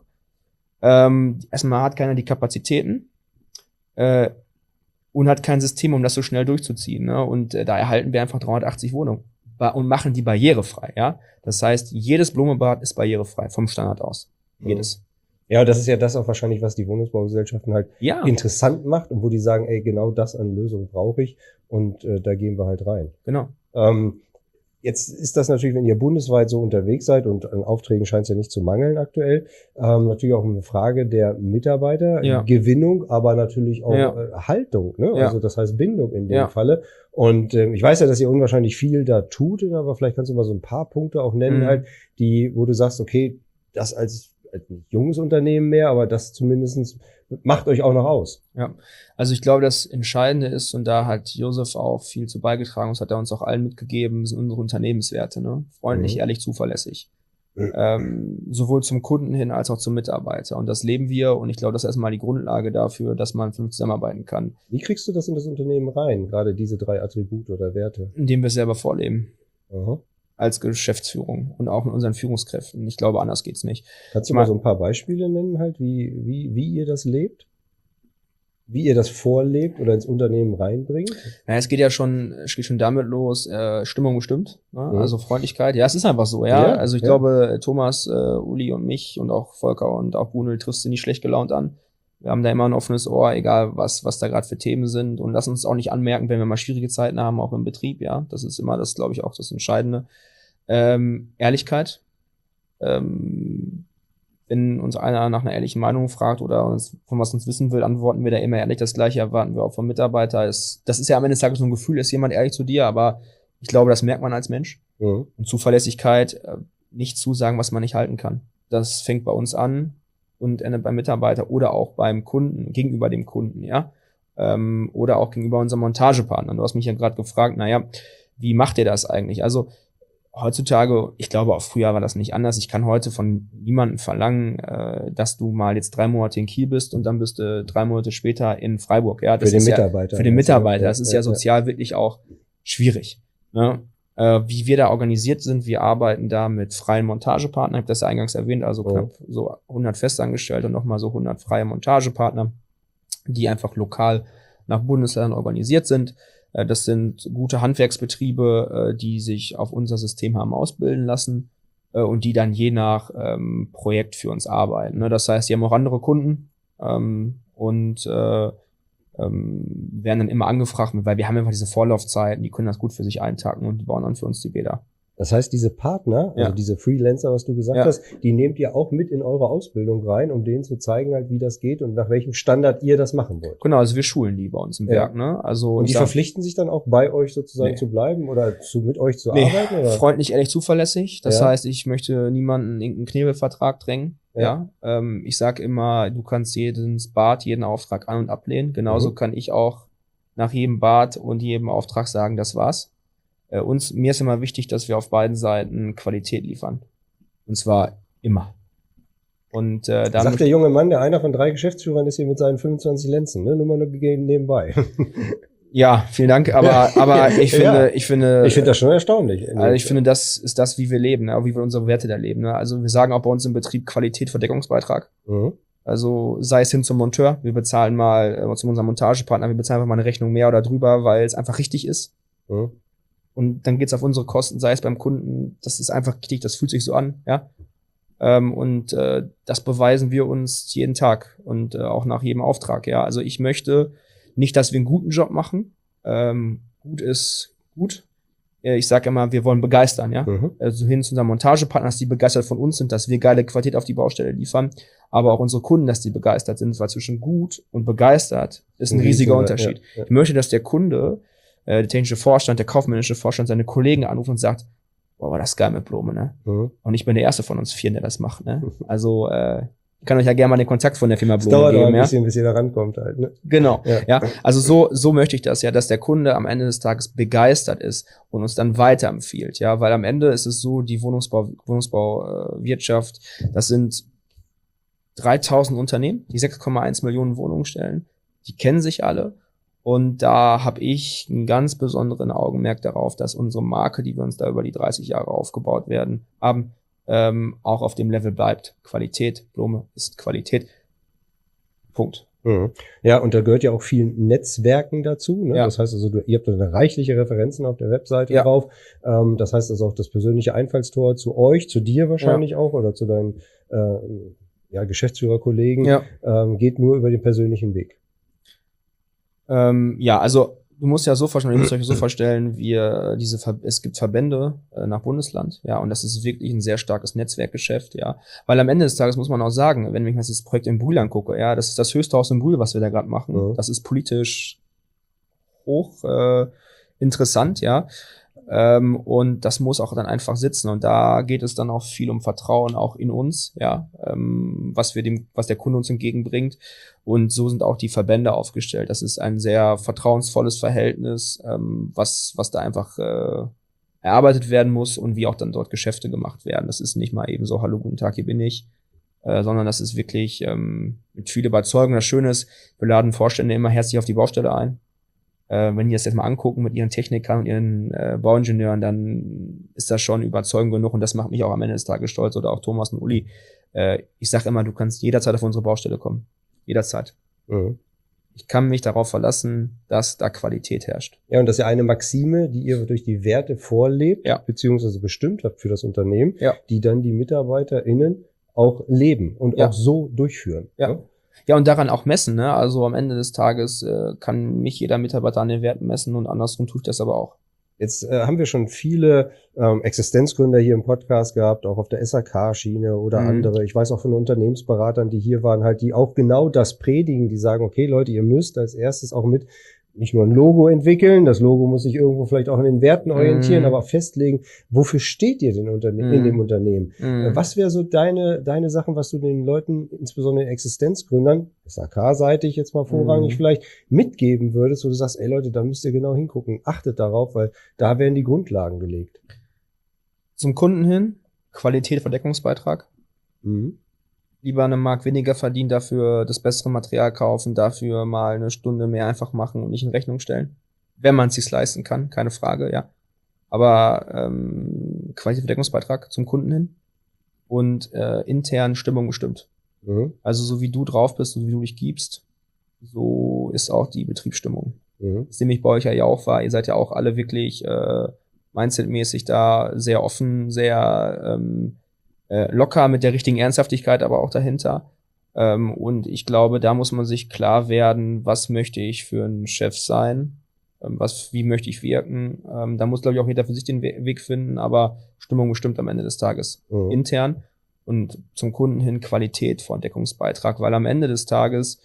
Ähm, erstmal hat keiner die Kapazitäten äh, und hat kein System, um das so schnell durchzuziehen. Ne? Und äh, da erhalten wir einfach dreihundertachtzig Wohnungen ba- und machen die barrierefrei. Ja, das heißt, jedes Blumenbad ist barrierefrei vom Standard aus. Jedes. Ja, das ist ja das auch wahrscheinlich, was die Wohnungsbaugesellschaften halt ja. interessant macht und wo die sagen, ey, genau das an Lösung brauche ich und äh, da gehen wir halt rein. Genau. Ähm, Jetzt ist das natürlich, wenn ihr bundesweit so unterwegs seid und an Aufträgen scheint es ja nicht zu mangeln aktuell, ähm, natürlich auch eine Frage der Mitarbeiter, ja. Gewinnung, aber natürlich auch ja. äh, Haltung, ne? Ja. Also das heißt Bindung in dem ja. Falle. Und ähm, ich weiß ja, dass ihr unwahrscheinlich viel da tut, aber vielleicht kannst du mal so ein paar Punkte auch nennen, mhm. halt, die, wo du sagst, okay, das als ein junges Unternehmen mehr, aber das zumindest macht euch auch noch aus. Ja, also ich glaube, das Entscheidende ist, und da hat Josef auch viel zu beigetragen, das hat er uns auch allen mitgegeben, sind unsere Unternehmenswerte, ne? Freundlich, Mhm. ehrlich, zuverlässig. Mhm. Ähm, sowohl zum Kunden hin als auch zum Mitarbeiter. Und das leben wir, und ich glaube, das ist erstmal die Grundlage dafür, dass man vernünftig zusammenarbeiten kann, Wie kriegst du das in das Unternehmen rein, gerade diese drei Attribute oder Werte? indem wir es selber vorleben. Aha. Als Geschäftsführung und auch mit unseren Führungskräften. Ich glaube, anders geht's nicht. Kannst du Ich mal mein- so ein paar Beispiele nennen, halt, wie, wie, wie ihr das lebt? Wie ihr das vorlebt oder ins Unternehmen reinbringt? Ja, es geht ja schon, es geht schon damit los, äh, Stimmung bestimmt, ne? Mhm. Also Freundlichkeit. Ja, es ist einfach so, ja. Ja, also ich ja. glaube, Thomas, äh, Uli und mich und auch Volker und auch Brunel triffst du nicht schlecht gelaunt an. Wir haben da immer ein offenes Ohr, egal was, was da gerade für Themen sind, und lassen uns auch nicht anmerken, wenn wir mal schwierige Zeiten haben, auch im Betrieb, ja. Das ist immer das, glaube ich, auch das Entscheidende. Ähm, Ehrlichkeit. Ähm, wenn uns einer nach einer ehrlichen Meinung fragt oder uns von was uns wissen will, antworten wir da immer ehrlich. Das Gleiche erwarten wir auch vom Mitarbeiter. Es, das ist ja am Ende des Tages so ein Gefühl, ist jemand ehrlich zu dir, aber ich glaube, das merkt man als Mensch. Mhm. Und Zuverlässigkeit, äh, nicht zusagen, was man nicht halten kann. Das fängt bei uns an und endet beim Mitarbeiter oder auch beim Kunden, gegenüber dem Kunden, ja. Ähm, oder auch gegenüber unserem Montagepartner. Du hast mich ja gerade gefragt, naja, wie macht ihr das eigentlich? Also heutzutage, ich glaube auch früher war das nicht anders. Ich kann heute von niemandem verlangen, äh, dass du mal jetzt drei Monate in Kiel bist und dann bist du drei Monate später in Freiburg. Ja, das Für den ist Mitarbeiter. Ja, für den Mitarbeiter. Das ist ja, ja sozial wirklich auch schwierig. Ne? Äh, wie wir da organisiert sind, wir arbeiten da mit freien Montagepartnern. Ich habe das ja eingangs erwähnt, also Oh. knapp so hundert Festangestellte und nochmal so hundert freie Montagepartner, die einfach lokal nach Bundesländern organisiert sind. Das sind gute Handwerksbetriebe, die sich auf unser System haben ausbilden lassen und die dann je nach ähm, Projekt für uns arbeiten. Das heißt, die haben auch andere Kunden ähm, und äh, ähm, werden dann immer angefragt, weil wir haben einfach diese Vorlaufzeiten, die können das gut für sich eintacken und die bauen dann für uns die Bäder. Das heißt, diese Partner, also Ja. diese Freelancer, was du gesagt Ja. hast, die nehmt ihr auch mit in eure Ausbildung rein, um denen zu zeigen, halt, wie das geht und nach welchem Standard ihr das machen wollt. Genau, also wir schulen die bei uns im Ja. Werk. Ne? Also Und die ich sag- verpflichten sich dann auch bei euch sozusagen Nee. zu bleiben oder zu, mit euch zu Nee, arbeiten? Oder? freundlich, ehrlich, zuverlässig. Das Ja. heißt, ich möchte niemanden in irgendeinen Knebelvertrag drängen. Ja. Ja. Ähm, ich sage immer, du kannst jeden Bad, jeden Auftrag an- und ablehnen. Genauso Mhm. kann ich auch nach jedem Bad und jedem Auftrag sagen, das war's. Äh, uns, mir ist immer wichtig, dass wir auf beiden Seiten Qualität liefern. Und zwar immer. Und äh, dann Sagt der junge Mann, der einer von drei Geschäftsführern ist hier mit seinen fünfundzwanzig Lenzen, ne? Nur mal nur gegeben nebenbei. ja, vielen Dank. Aber aber ich finde, Ja. ich finde, Ich finde das schon erstaunlich. Also ich finde, das ist das, wie wir leben, ne? Wie wir unsere Werte da leben. Ne? Also wir sagen auch bei uns im Betrieb Qualität vor Deckungsbeitrag. Mhm. Also sei es hin zum Monteur, wir bezahlen mal äh, zu unserem Montagepartner, wir bezahlen einfach mal eine Rechnung mehr oder drüber, weil es einfach richtig ist. Mhm. Und dann geht's auf unsere Kosten, sei es beim Kunden, das ist einfach richtig, das fühlt sich so an, ja. Ähm, und äh, das beweisen wir uns jeden Tag und äh, auch nach jedem Auftrag, ja. Also ich möchte nicht, dass wir einen guten Job machen. Ähm, gut ist gut. Äh, Ich sage immer, wir wollen begeistern, ja. Mhm. Also hin zu unseren Montagepartnern, dass die begeistert von uns sind, dass wir geile Qualität auf die Baustelle liefern, aber auch unsere Kunden, dass die begeistert sind, weil zwischen gut und begeistert ist ein Ein riesiger riesiger, Unterschied. ja, ja. Ich möchte, dass der Kunde, äh, der technische Vorstand, der kaufmännische Vorstand seine Kollegen anruft und sagt, boah, war das geil mit Blume, ne? Mhm. Und ich bin der erste von uns vier, der das macht, ne? Also, äh, ich kann euch ja gerne mal den Kontakt von der Firma Es Blume dauert auch geben, ein ja? bisschen, bis ihr da rankommt halt. Ne? Genau, Ja. ja. Also so, so möchte ich das ja, dass der Kunde am Ende des Tages begeistert ist und uns dann weiterempfiehlt, ja, weil am Ende ist es so, die Wohnungsbau, Wohnungsbauwirtschaft, äh, Wirtschaft, das sind dreitausend Unternehmen, die sechs Komma eins Millionen Wohnungen stellen, die kennen sich alle und da habe ich einen ganz besonderen Augenmerk darauf, dass unsere Marke, die wir uns da über die dreißig Jahre aufgebaut werden, haben, ähm, auch auf dem Level bleibt. Qualität, Blume ist Qualität. Punkt. Mhm. Ja, und da gehört ja auch viel Netzwerken dazu. Ne? Ja. Das heißt also, du, ihr habt da eine reichliche Referenzen auf der Webseite Ja. drauf. Ähm, das heißt also auch das persönliche Einfallstor zu euch, zu dir wahrscheinlich auch oder zu deinen äh, ja, Geschäftsführerkollegen Ja. ähm, geht nur über den persönlichen Weg. Ähm, ja, also du musst ja so vorstellen, ihr müsst euch so vorstellen, wir diese Ver es gibt Verbände äh, nach Bundesland, ja, und das ist wirklich ein sehr starkes Netzwerkgeschäft, ja, weil am Ende des Tages muss man auch sagen, wenn ich mir das Projekt in Brühl angucke, ja, das ist das höchste Haus in Brühl, was wir da gerade machen, Mhm. das ist politisch hoch äh, interessant, ja. Ähm, und das muss auch dann einfach sitzen. Und da geht es dann auch viel um Vertrauen, auch in uns, ja, ähm, was wir dem, was der Kunde uns entgegenbringt. Und so sind auch die Verbände aufgestellt. Das ist ein sehr vertrauensvolles Verhältnis, ähm, was, was da einfach äh, erarbeitet werden muss und wie auch dann dort Geschäfte gemacht werden. Das ist nicht mal eben so, hallo, guten Tag, hier bin ich, äh, sondern das ist wirklich ähm, mit viel Überzeugung. Das Schöne ist, wir laden Vorstände immer herzlich auf die Baustelle ein. Äh, wenn die das jetzt mal angucken mit ihren Technikern und ihren äh, Bauingenieuren, dann ist das schon überzeugend genug und das macht mich auch am Ende des Tages stolz oder auch Thomas und Uli. Äh, ich sage immer, du kannst jederzeit auf unsere Baustelle kommen. Jederzeit. Mhm. Ich kann mich darauf verlassen, dass da Qualität herrscht. Ja, und das ist ja eine Maxime, die ihr durch die Werte vorlebt, Ja. beziehungsweise bestimmt habt für das Unternehmen, Ja. die dann die MitarbeiterInnen auch leben und Ja. auch so durchführen. Ja. Ne? Ja, und daran auch messen, ne? Also am Ende des Tages äh, kann mich jeder Mitarbeiter an den Werten messen und andersrum tue ich das aber auch. Jetzt äh, haben wir schon viele ähm, Existenzgründer hier im Podcast gehabt, auch auf der S A K-Schiene oder Mhm. andere. Ich weiß auch von Unternehmensberatern, die hier waren, halt, die auch genau das predigen, die sagen, okay, Leute, ihr müsst als erstes auch mit nicht nur ein Logo entwickeln, das Logo muss sich irgendwo vielleicht auch an den Werten orientieren, Mhm. aber auch festlegen, wofür steht ihr denn Unterne- Mhm. in dem Unternehmen? Mhm. Äh, Was wäre so deine deine Sachen, was du den Leuten, insbesondere den Existenzgründern, S A K-seitig jetzt mal vorrangig Mhm. vielleicht, mitgeben würdest, wo du sagst, ey Leute, da müsst ihr genau hingucken, achtet darauf, weil da werden die Grundlagen gelegt. Zum Kunden hin, Qualität Verdeckungsbeitrag. Mhm. Lieber eine Mark weniger verdienen, dafür das bessere Material kaufen, dafür mal eine Stunde mehr einfach machen und nicht in Rechnung stellen. Wenn man es sich leisten kann, keine Frage, ja. Aber ähm, Qualitätsverdeckungsbeitrag zum Kunden hin und äh, intern Stimmung bestimmt. Mhm. Also so wie du drauf bist, so wie du dich gibst, so ist auch die Betriebsstimmung. Mhm. Das nehme ich bei euch ja auch wahr. Ihr seid ja auch alle wirklich äh, mindsetmäßig da sehr offen, sehr ähm, äh, locker mit der richtigen Ernsthaftigkeit, aber auch dahinter. Ähm, und ich glaube, da muss man sich klar werden, was möchte ich für ein Chef sein, ähm, was, wie möchte ich wirken. Ähm, da muss, glaube ich, auch jeder für sich den We- Weg finden, aber Stimmung bestimmt am Ende des Tages. Mhm. Intern und zum Kunden hin Qualität von Deckungsbeitrag, weil am Ende des Tages,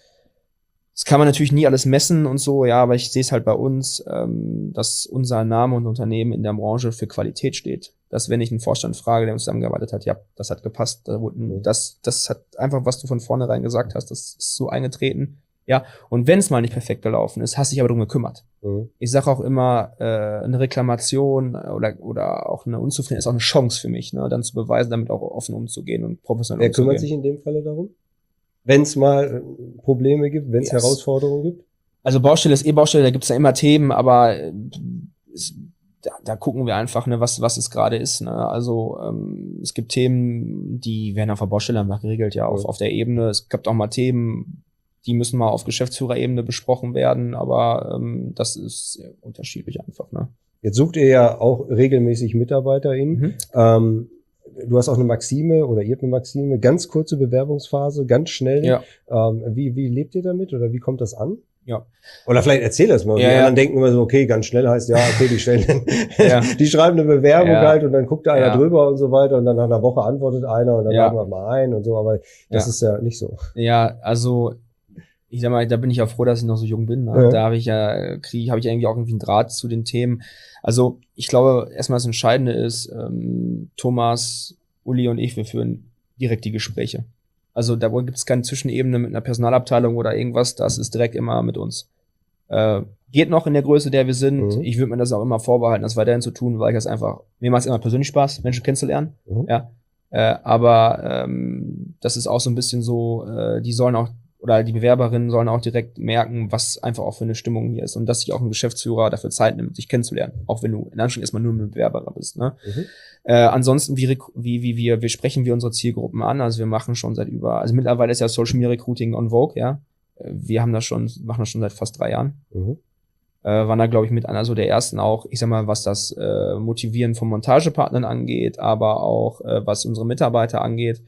das kann man natürlich nie alles messen und so, ja, aber ich sehe es halt bei uns, ähm, dass unser Name und Unternehmen in der Branche für Qualität steht. Dass wenn ich einen Vorstand frage, der uns zusammengearbeitet hat, ja, das hat gepasst, da wurde, Mhm. das, das hat einfach, was du von vornherein gesagt hast, das ist so eingetreten, ja. Und wenn es mal nicht perfekt gelaufen ist, hast dich aber darum gekümmert. Mhm. Ich sage auch immer, äh, eine Reklamation oder oder auch eine Unzufriedenheit ist auch eine Chance für mich, ne, dann zu beweisen, damit auch offen umzugehen und professionell Wer umzugehen. kümmert sich in dem Falle darum? Wenn es mal äh, Probleme gibt, wenn es Yes. Herausforderungen gibt? Also Baustelle ist eh Baustelle, da gibt's ja immer Themen, aber äh, es, da, da gucken wir einfach, ne, was was es gerade ist. Ne? Also ähm, es gibt Themen, die werden auf der Baustelle einfach geregelt, ja, auf, Ja. auf der Ebene. Es gibt auch mal Themen, die müssen mal auf Geschäftsführerebene besprochen werden, aber ähm, das ist sehr unterschiedlich einfach. Ne? Jetzt sucht ihr ja auch regelmäßig MitarbeiterInnen. Mhm. Ähm, du hast auch eine Maxime oder ihr habt eine Maxime, ganz kurze Bewerbungsphase, ganz schnell. Ja. Ähm, wie, wie lebt ihr damit oder wie kommt das an? Ja. Oder vielleicht erzähl das mal. Ja, die ja. anderen denken immer so, okay, ganz schnell heißt ja, okay, die stellen, Ja. die schreiben eine Bewerbung Ja. halt und dann guckt da einer Ja. drüber und so weiter und dann nach einer Woche antwortet einer und dann Ja. laden wir mal ein und so, aber das Ja. ist ja nicht so. Ja, also ich sag mal, da bin ich ja froh, dass ich noch so jung bin. Ne? Ja. Da habe ich ja, kriege habe ich irgendwie auch irgendwie einen Draht zu den Themen. Also ich glaube, erstmal das Entscheidende ist, ähm, Thomas, Uli und ich, wir führen direkt die Gespräche. Also da gibt es keine Zwischenebene mit einer Personalabteilung oder irgendwas, das ist direkt immer mit uns. Äh, geht noch in der Größe, der wir sind. Mhm. Ich würde mir das auch immer vorbehalten, das weiterhin zu tun, weil ich das einfach, mir macht es immer persönlich Spaß, Menschen kennenzulernen. Mhm. Ja. Äh, aber ähm, das ist auch so ein bisschen so, äh, die sollen auch, oder die Bewerberinnen sollen auch direkt merken, was einfach auch für eine Stimmung hier ist und dass sich auch ein Geschäftsführer dafür Zeit nimmt, sich kennenzulernen, auch wenn du in Anführungszeichen erstmal nur ein Bewerber bist. Ne? Mhm. Äh, ansonsten, wie, rek- wie, wie wir, wir sprechen wir unsere Zielgruppen an, also wir machen schon seit über, also mittlerweile ist ja Social Media Recruiting on Vogue, ja. Äh, Wir haben das schon, machen das schon seit fast drei Jahren. Mhm. Äh, waren da, glaube ich, mit einer so der ersten auch, ich sag mal, was das äh, Motivieren von Montagepartnern angeht, aber auch äh, was unsere Mitarbeiter angeht.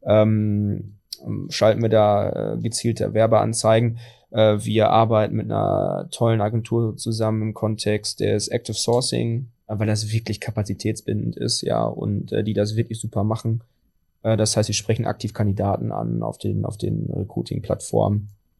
Ähm, schalten wir da äh, gezielte Werbeanzeigen. Äh, wir arbeiten mit einer tollen Agentur zusammen im Kontext des Active Sourcing, äh, weil das wirklich kapazitätsbindend ist, ja, und äh, die das wirklich super machen. Äh, das heißt, wir sprechen aktiv Kandidaten an auf den, auf den Recruiting-Plattformen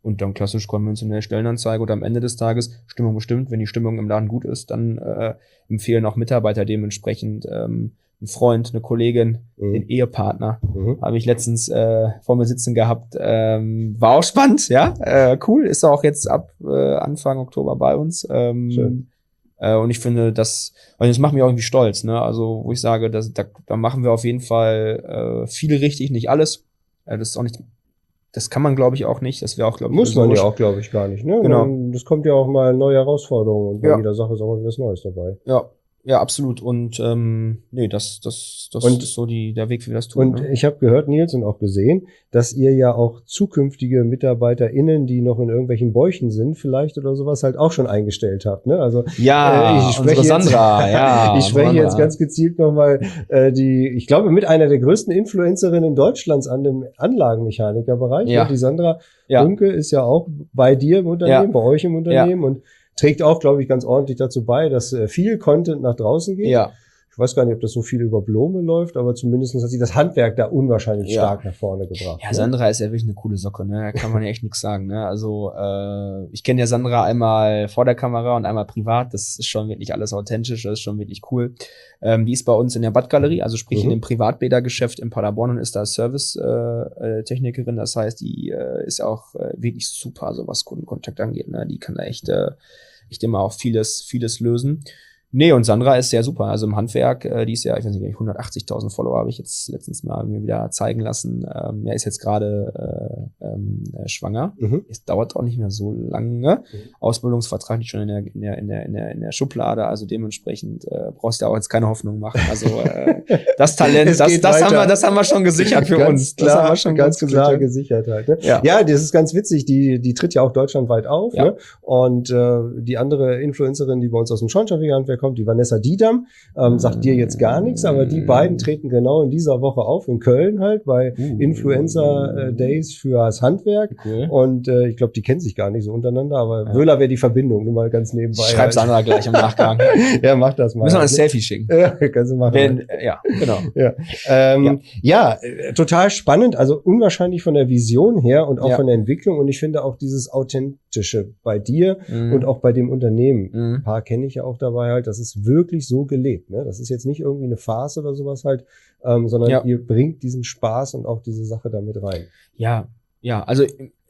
und dann klassisch konventionell Stellenanzeige und am Ende des Tages Stimmung bestimmt. Wenn die Stimmung im Laden gut ist, dann äh, empfehlen auch Mitarbeiter dementsprechend ähm, ein Freund, eine Kollegin, Mhm. den Ehepartner. Mhm. Habe ich letztens äh, vor mir sitzen gehabt. Ähm, war auch spannend, ja. Äh, cool, ist auch jetzt ab äh, Anfang Oktober bei uns. Ähm, Schön. äh, und ich finde, das, also das macht mich auch irgendwie stolz, ne? Also, wo ich sage, dass, da, da machen wir auf jeden Fall äh, viel richtig, nicht alles. Äh, das ist auch nicht, das kann man, glaube ich, auch nicht. Das wäre auch, glaube ich, Muss man ja illusorisch. auch, glaube ich, gar nicht. Ne? Genau. Man- Das kommt ja auch mal neue Herausforderungen und bei Ja. jeder Sache ist auch mal was Neues dabei. Ja, ja, absolut. Und ähm, nee, das, das, das Und- ist so die, der Weg, wie wir das tun. Und ne? ich habe gehört, Nils, und auch gesehen, dass ihr ja auch zukünftige MitarbeiterInnen, die noch in irgendwelchen Bäuchen sind, vielleicht oder sowas, halt auch schon eingestellt habt. Ne? Also Ja, äh, ich spreche unsere jetzt, Sandra, ja. ich spreche unsere jetzt Sandra. ganz gezielt nochmal äh, die, ich glaube, mit einer der größten Influencerinnen Deutschlands an dem Anlagenmechanikerbereich. Ja. Ne? Die Sandra Ja. Runke ist ja auch bei dir im Unternehmen, bei euch im Unternehmen und trägt auch, glaube ich, ganz ordentlich dazu bei, dass äh, viel Content nach draußen geht. Ja. Ich weiß gar nicht, ob das so viel über Blome läuft, aber zumindest hat sie das Handwerk da unwahrscheinlich Ja. stark nach vorne gebracht. Ja, ne? Sandra ist ja wirklich eine coole Socke, ne? Da kann man ja echt nichts sagen, ne? Also, äh, ich kenne ja Sandra einmal vor der Kamera und einmal privat. Das ist schon wirklich alles authentisch, das ist schon wirklich cool. Ähm, die ist bei uns in der Badgalerie, also sprich Mhm. in dem Privatbädergeschäft in Paderborn und ist da Service-Technikerin. Äh, Technikerin. Das heißt, die äh, ist auch äh, wirklich super, so was Kundenkontakt angeht, ne? Die kann da echt, äh, echt immer auch vieles, vieles lösen. Nee, und Sandra ist sehr super. Also im Handwerk, äh, die ist ja, ich weiß nicht, hundertachtzigtausend Follower habe ich jetzt letztens mal mir wieder zeigen lassen. Ähm, er ist jetzt gerade äh, ähm, äh, schwanger. Mhm. Es dauert auch nicht mehr so lange. Ausbildungsvertrag liegt schon in der, in der, in der, in der, in der Schublade. Also dementsprechend äh, brauchst du da auch jetzt keine Hoffnung machen. Also äh, das Talent, Es das, geht das haben weiter. wir, das haben wir schon gesichert für Ganz uns. Klar, das haben wir schon ganz gut klar gesichert. gesichert halt. Ne? Ja. Ja, das ist ganz witzig. Die, die tritt ja auch deutschlandweit auf. Ja. Ne? Und äh, die andere Influencerin, die bei uns aus dem Schornsteinfegerhandwerk kommt, die Vanessa Diedam, ähm, sagt dir jetzt gar nichts, aber die beiden treten genau in dieser Woche auf in Köln halt bei Uh. Influencer äh, Days für das Handwerk. Cool. Und äh, ich glaube, die kennen sich gar nicht so untereinander, aber Ja. Wöhler wäre die Verbindung, nur mal ganz nebenbei. Ich schreib's halt. Sandra gleich im Nachgang. Ja, mach das mal. Müssen wir ein halt, ne? Selfie schicken. Ja, kannst du machen. Wenn, äh, ja, genau. Ja, ähm, ja. äh, total spannend, also unwahrscheinlich von der Vision her und auch Ja. von der Entwicklung und ich finde auch dieses Authentische bei dir Mhm. und auch bei dem Unternehmen. Mhm. Ein paar kenne ich ja auch dabei halt, das ist wirklich so gelebt, ne? Das ist jetzt nicht irgendwie eine Farce oder sowas halt, ähm, sondern Ja. ihr bringt diesen Spaß und auch diese Sache damit rein. Ja, ja, also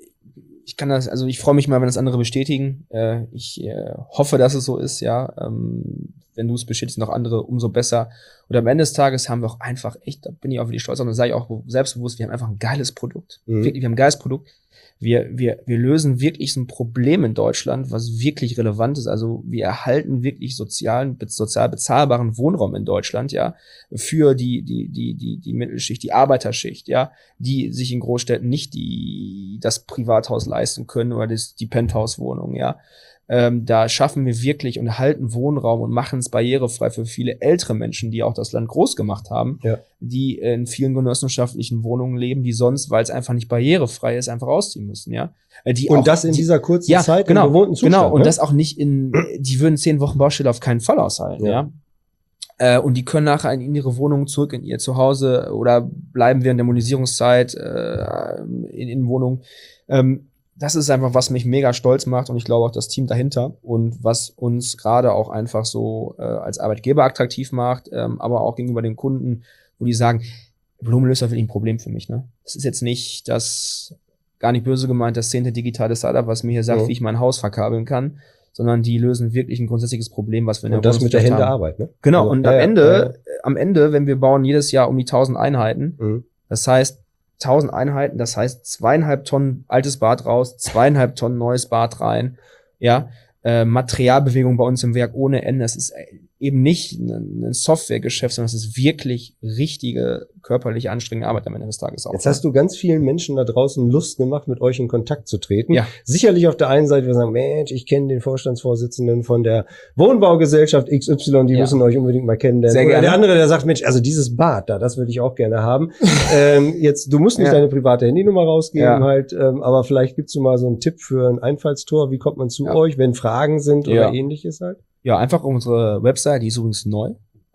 ich kann das, also ich freue mich mal, wenn das andere bestätigen. Äh, ich äh, hoffe, dass es so ist, ja. Ähm, wenn du es bestätigst, noch andere, umso besser. Und am Ende des Tages haben wir auch einfach echt, da bin ich auch wirklich stolz auf, und das sage ich auch selbstbewusst, wir haben einfach ein geiles Produkt. Mhm. Wirklich, wir haben ein geiles Produkt. Wir, wir, wir lösen wirklich so ein Problem in Deutschland, was wirklich relevant ist. Also wir erhalten wirklich sozialen, sozial bezahlbaren Wohnraum in Deutschland, ja, für die, die, die, die, die Mittelschicht, die Arbeiterschicht, ja, die sich in Großstädten nicht die, das Privathaus leisten können oder das, die Penthouse-Wohnung, ja. Ähm, da schaffen wir wirklich und erhalten Wohnraum und machen es barrierefrei für viele ältere Menschen, die auch das Land groß gemacht haben, Ja. die in vielen genossenschaftlichen Wohnungen leben, die sonst, weil es einfach nicht barrierefrei ist, einfach ausziehen müssen, ja. Äh, Die Und auch, das in die, dieser kurzen ja, Zeit genau, im bewohnten Zustand. genau, und ne? das auch nicht in, die würden zehn Wochen Baustelle auf keinen Fall aushalten, Ja. ja. Äh, und die können nachher in ihre Wohnung zurück in ihr Zuhause oder bleiben während der Monisierungszeit äh, in, in Wohnungen. Ähm, das ist einfach, was mich mega stolz macht und ich glaube auch das Team dahinter und was uns gerade auch einfach so äh, als Arbeitgeber attraktiv macht, ähm, aber auch gegenüber den Kunden, wo die sagen, Blumenlöser ist wirklich ein Problem für mich, ne? Das ist jetzt nicht das, gar nicht böse gemeint, das zehnte digitale Startup, was mir hier sagt, Ja. wie ich mein Haus verkabeln kann, sondern die lösen wirklich ein grundsätzliches Problem, was wir in der Und das mit der Wohnungswirtschaft Hände haben. Arbeit, ne? Genau, Also, und ja, am ja, Ende, ja, ja. äh, am Ende, wenn wir bauen jedes Jahr um die tausend Einheiten, Mhm. das heißt tausend Einheiten, das heißt zweieinhalb Tonnen altes Bad raus, zweieinhalb Tonnen neues Bad rein, ja, äh, Materialbewegung bei uns im Werk ohne Ende, das ist eben nicht ein, ein Softwaregeschäft, sondern es ist wirklich richtige, körperlich anstrengende Arbeit am Ende des Tages auch. Jetzt hast du ganz vielen Menschen da draußen Lust gemacht, mit euch in Kontakt zu treten. Ja. Sicherlich auf der einen Seite, wir sagen, Mensch, ich kenne den Vorstandsvorsitzenden von der Wohnbaugesellschaft X Y, die Ja. müssen euch unbedingt mal kennenlernen. Sehr Oder gerne. der andere, der sagt, Mensch, also dieses Bad da, das würde ich auch gerne haben. ähm, jetzt, du musst nicht Ja. deine private Handynummer rausgeben Ja. halt, ähm, aber vielleicht gibst du mal so einen Tipp für ein Einfallstor. Wie kommt man zu Ja. euch, wenn Fragen sind Ja. oder ähnliches halt? Ja, einfach unsere Website, die ist übrigens neu.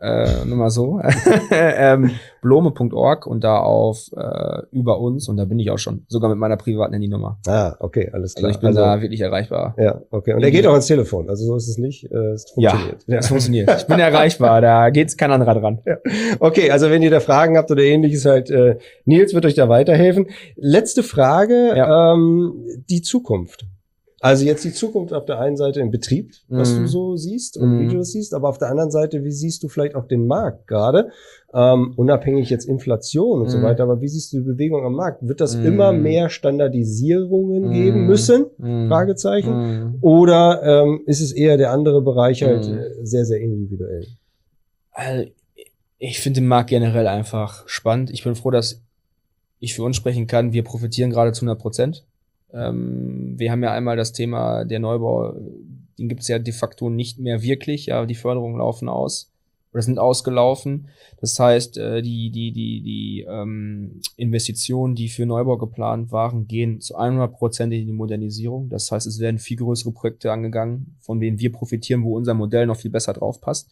äh, nur mal so, ähm, blome punkt org und da auf äh, über uns und da bin ich auch schon, sogar mit meiner privaten Handynummer. Ah, okay, alles klar. Also ich bin also, da wirklich erreichbar. Ja, okay. Und er geht auch ans Telefon, also so ist es nicht, äh, es funktioniert. Ja, es funktioniert. Ich bin erreichbar, da geht's kein anderer dran. Ja. Okay, also wenn ihr da Fragen habt oder ähnliches, halt, äh, Nils wird euch da weiterhelfen. Letzte Frage, Ja. ähm, die Zukunft. Also jetzt die Zukunft auf der einen Seite im Betrieb, was Mhm. du so siehst und Mhm. wie du das siehst, aber auf der anderen Seite, wie siehst du vielleicht auch den Markt gerade, ähm, unabhängig jetzt Inflation und so Mhm. weiter, aber wie siehst du die Bewegung am Markt? Wird das Mhm. immer mehr Standardisierungen Mhm. geben müssen? Mhm. Fragezeichen. Mhm. Oder ähm, ist es eher der andere Bereich halt Mhm. äh, sehr, sehr individuell? Also, ich finde den Markt generell einfach spannend. Ich bin froh, dass ich für uns sprechen kann. Wir profitieren gerade zu hundert Prozent. Ähm, wir haben ja einmal das Thema der Neubau, den gibt es ja de facto nicht mehr wirklich. Ja, die Förderungen laufen aus oder sind ausgelaufen. Das heißt, äh, die die die die ähm, Investitionen, die für Neubau geplant waren, gehen zu hundert Prozent in die Modernisierung. Das heißt, es werden viel größere Projekte angegangen, von denen wir profitieren, wo unser Modell noch viel besser drauf passt.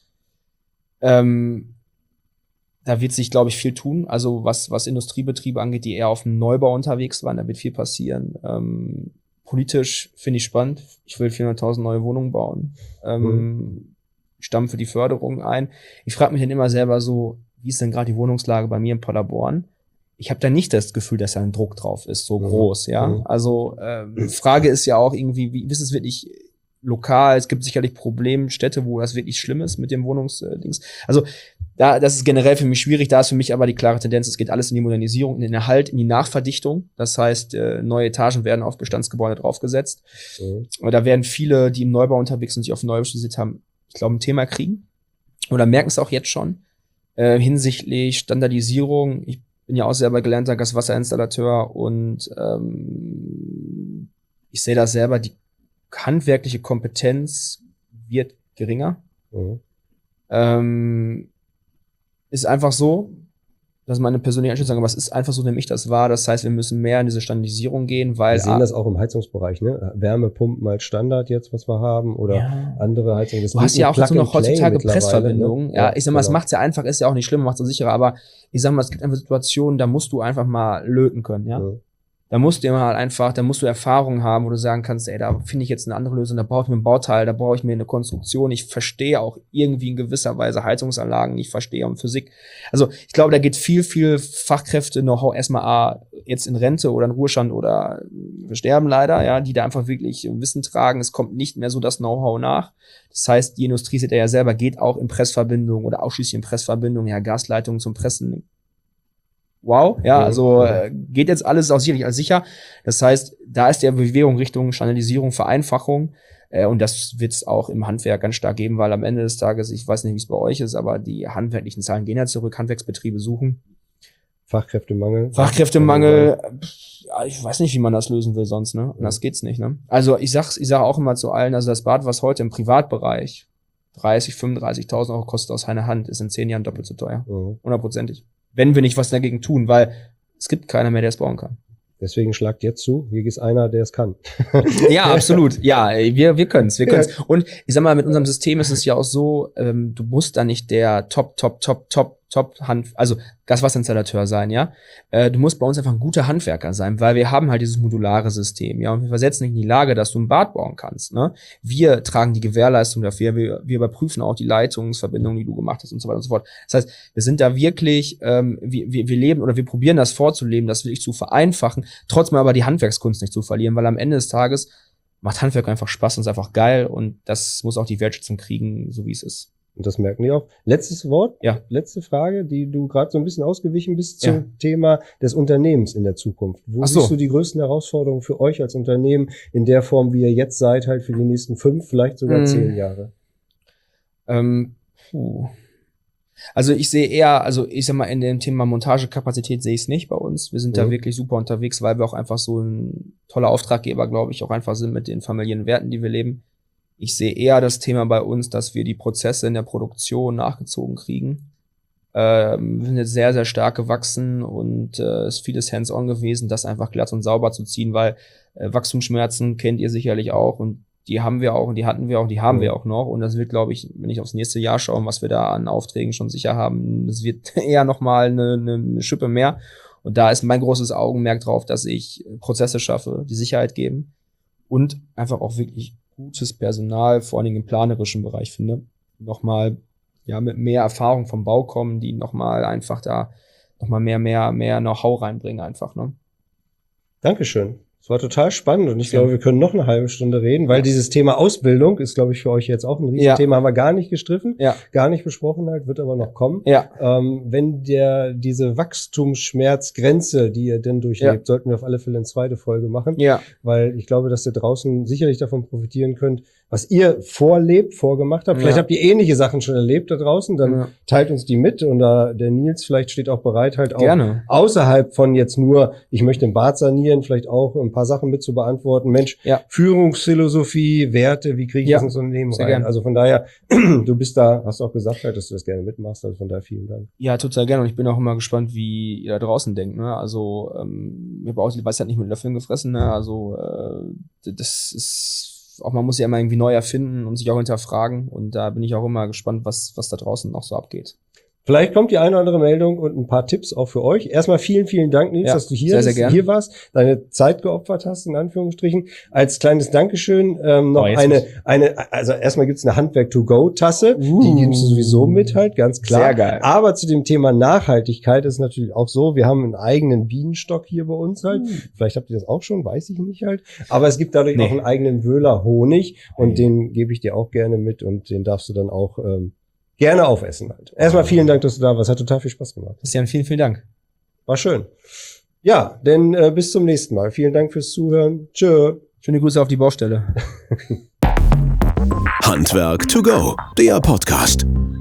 Ähm, Da wird sich, glaube ich, viel tun. Also was, was Industriebetriebe angeht, die eher auf dem Neubau unterwegs waren, da wird viel passieren. Ähm, politisch finde ich spannend. Ich will vierhunderttausend neue Wohnungen bauen. Ähm, Mhm. Ich stamme für die Förderung ein. Ich frage mich dann immer selber so, wie ist denn gerade die Wohnungslage bei mir in Paderborn? Ich habe da nicht das Gefühl, dass da ein Druck drauf ist, so Mhm. groß, ja. Mhm. Also ähm, Frage ist ja auch irgendwie, wie ist es wirklich lokal? Es gibt sicherlich Problemstädte, wo das wirklich schlimm ist mit dem Wohnungsdings. Also da, das ist generell für mich schwierig. Da ist für mich aber die klare Tendenz, es geht alles in die Modernisierung, in den Erhalt, in die Nachverdichtung. Das heißt, äh, neue Etagen werden auf Bestandsgebäude draufgesetzt. Mhm. Aber da werden viele, die im Neubau unterwegs sind, sich auf Neubau spezialisiert haben, ich glaube, ein Thema kriegen. Oder merken es auch jetzt schon. Äh, hinsichtlich Standardisierung. Ich bin ja auch selber gelernter Gaswasserinstallateur und ähm, ich sehe das selber, die handwerkliche Kompetenz wird geringer. Mhm. Ähm, ist einfach so, das ist meine persönliche Einschätzung, aber es ist einfach so, nehme ich das wahr. Das heißt, wir müssen mehr in diese Standardisierung gehen, weil Wir sehen das auch im Heizungsbereich, ne? Wärmepumpen als Standard jetzt, was wir haben, oder Ja. andere Heizungen. Das Du hast geht ja mit auch so Plug noch and Play heutzutage mittlerweile, Pressverbindungen. ne? Ja, ich sag mal, es genau. macht's ja einfach, ist ja auch nicht schlimm, macht's auch sicherer, aber ich sag mal, es gibt einfach Situationen, da musst du einfach mal löten können, ja. Mhm. Da musst du immer halt einfach, da musst du Erfahrung haben, wo du sagen kannst, ey, da finde ich jetzt eine andere Lösung, da brauche ich mir ein Bauteil, da brauche ich mir eine Konstruktion. Ich verstehe auch irgendwie in gewisser Weise Heizungsanlagen, ich verstehe auch Physik. Also ich glaube, da geht viel, viel Fachkräfte-Know-how erstmal A, jetzt in Rente oder in Ruhestand oder wir sterben leider, ja, die da einfach wirklich Wissen tragen. Es kommt nicht mehr so das Know-how nach. Das heißt, die Industrie, seht ihr ja selber, geht auch in Pressverbindungen oder ausschließlich in Pressverbindungen, ja, Gasleitungen zum Pressen. Wow, ja, Mhm. also äh, geht jetzt alles auch sicherlich als sicher. Das heißt, da ist der Bewegung Richtung Standardisierung, Vereinfachung äh, und das wird es auch im Handwerk ganz stark geben, weil am Ende des Tages, ich weiß nicht, wie es bei euch ist, aber die handwerklichen Zahlen gehen ja zurück, Handwerksbetriebe suchen. Fachkräftemangel. Fachkräftemangel, pff, ja, ich weiß nicht, wie man das lösen will sonst, ne? Und das geht's nicht, ne? Also ich sag's, ich sage auch immer zu allen, also das Bad, was heute im Privatbereich dreißig, fünfunddreißigtausend Euro kostet aus einer Hand, ist in zehn Jahren doppelt so teuer. Mhm. Hundertprozentig. Wenn wir nicht was dagegen tun, weil es gibt keiner mehr, der es bauen kann. Deswegen schlagt jetzt zu. Hier ist einer, der es kann. Ja, absolut. Ja, wir, wir können's, wir können's. Und ich sag mal, mit unserem System ist es ja auch so, ähm, du musst da nicht der Top, Top, Top, Top, Top Hand, also Gaswasserinstallateur sein, ja. Äh, du musst bei uns einfach ein guter Handwerker sein, weil wir haben halt dieses modulare System, ja. Und wir versetzen dich in die Lage, dass du ein Bad bauen kannst, ne. Wir tragen die Gewährleistung dafür, wir, wir überprüfen auch die Leitungsverbindungen, die du gemacht hast und so weiter und so fort. Das heißt, wir sind da wirklich, ähm, wir, wir, wir leben oder wir probieren das vorzuleben, das wirklich zu vereinfachen, trotzdem aber die Handwerkskunst nicht zu verlieren, weil am Ende des Tages macht Handwerk einfach Spaß und ist einfach geil und das muss auch die Wertschätzung kriegen, so wie es ist. Und das merken die auch. Letztes Wort, Ja. letzte Frage, die du gerade so ein bisschen ausgewichen bist zum Ja. Thema des Unternehmens in der Zukunft. Wo Ach so. siehst du die größten Herausforderungen für euch als Unternehmen in der Form, wie ihr jetzt seid, halt für die nächsten fünf, vielleicht sogar Mhm. zehn Jahre? Ähm, puh. Also ich sehe eher, also ich sag mal, in dem Thema Montagekapazität sehe ich es nicht bei uns. Wir sind da Mhm. wirklich super unterwegs, weil wir auch einfach so ein toller Auftraggeber, glaube ich, auch einfach sind mit den familiären Werten, die wir leben. Ich sehe eher das Thema bei uns, dass wir die Prozesse in der Produktion nachgezogen kriegen. Ähm, wir sind jetzt sehr, sehr stark gewachsen und äh, ist vieles hands-on gewesen, das einfach glatt und sauber zu ziehen, weil äh, Wachstumsschmerzen kennt ihr sicherlich auch und die haben wir auch und die hatten wir auch, die haben wir auch noch. Und das wird, glaube ich, wenn ich aufs nächste Jahr schaue, was wir da an Aufträgen schon sicher haben, das wird eher nochmal eine, eine, eine Schippe mehr. Und da ist mein großes Augenmerk drauf, dass ich Prozesse schaffe, die Sicherheit geben und einfach auch wirklich gutes Personal, vor allen Dingen im planerischen Bereich finde. Nochmal, ja, mit mehr Erfahrung vom Bau kommen, die nochmal einfach da nochmal mehr, mehr, mehr Know-how reinbringen einfach, ne? Dankeschön. Es war total spannend und ich Ja. glaube, wir können noch eine halbe Stunde reden, weil Ja. dieses Thema Ausbildung ist, glaube ich, für euch jetzt auch ein Riesenthema. Ja. Haben wir gar nicht gestriffen, Ja. gar nicht besprochen halt, wird aber noch kommen. Ja. Ähm, wenn der diese Wachstumsschmerzgrenze, die ihr denn durchlebt, Ja. sollten wir auf alle Fälle eine zweite Folge machen, Ja. weil ich glaube, dass ihr draußen sicherlich davon profitieren könnt, was ihr vorlebt, vorgemacht habt. Vielleicht Ja. habt ihr ähnliche Sachen schon erlebt da draußen, dann Ja. teilt uns die mit und da der Nils vielleicht steht auch bereit, halt auch Gerne. außerhalb von jetzt nur, ich möchte den Bad sanieren, vielleicht auch ein paar Sachen mit zu beantworten. Mensch, Ja. Führungsphilosophie, Werte, wie kriege ich Ja. das ins Unternehmen Sehr rein? gern. Also von daher, du bist da, hast du auch gesagt, halt, dass du das gerne mitmachst. Also von daher vielen Dank. Ja, total gerne. Und ich bin auch immer gespannt, wie ihr da draußen denkt. Ne? Also, ähm, ich habe auch die Weisheit nicht mit Löffeln gefressen. Ne? Also, äh, das ist auch, man muss ja immer irgendwie neu erfinden und sich auch hinterfragen. Und da bin ich auch immer gespannt, was, was da draußen noch so abgeht. Vielleicht kommt die eine oder andere Meldung und ein paar Tipps auch für euch. Erstmal vielen, vielen Dank, Nils, Ja, dass du hier, sehr, sehr bist, gern. hier warst, deine Zeit geopfert hast, in Anführungsstrichen. Als kleines Dankeschön ähm, noch Oh, jetzt eine, muss- eine, also erstmal gibt's eine Handwerk-to-go-Tasse, Uh. die gibst du sowieso mit halt, ganz klar. Sehr geil. Aber zu dem Thema Nachhaltigkeit ist natürlich auch so, wir haben einen eigenen Bienenstock hier bei uns halt. Vielleicht habt ihr das auch schon, weiß ich nicht halt. Aber es gibt dadurch Nee. auch einen eigenen Wöhler Honig und Nee. den gebe ich dir auch gerne mit und den darfst du dann auch ähm, gerne aufessen halt. Erstmal vielen Dank, dass du da warst. Hat total viel Spaß gemacht. Christian, vielen, vielen Dank. War schön. Ja, denn äh, bis zum nächsten Mal. Vielen Dank fürs Zuhören. Tschö. Schöne Grüße auf die Baustelle. Handwerk to go, der Podcast.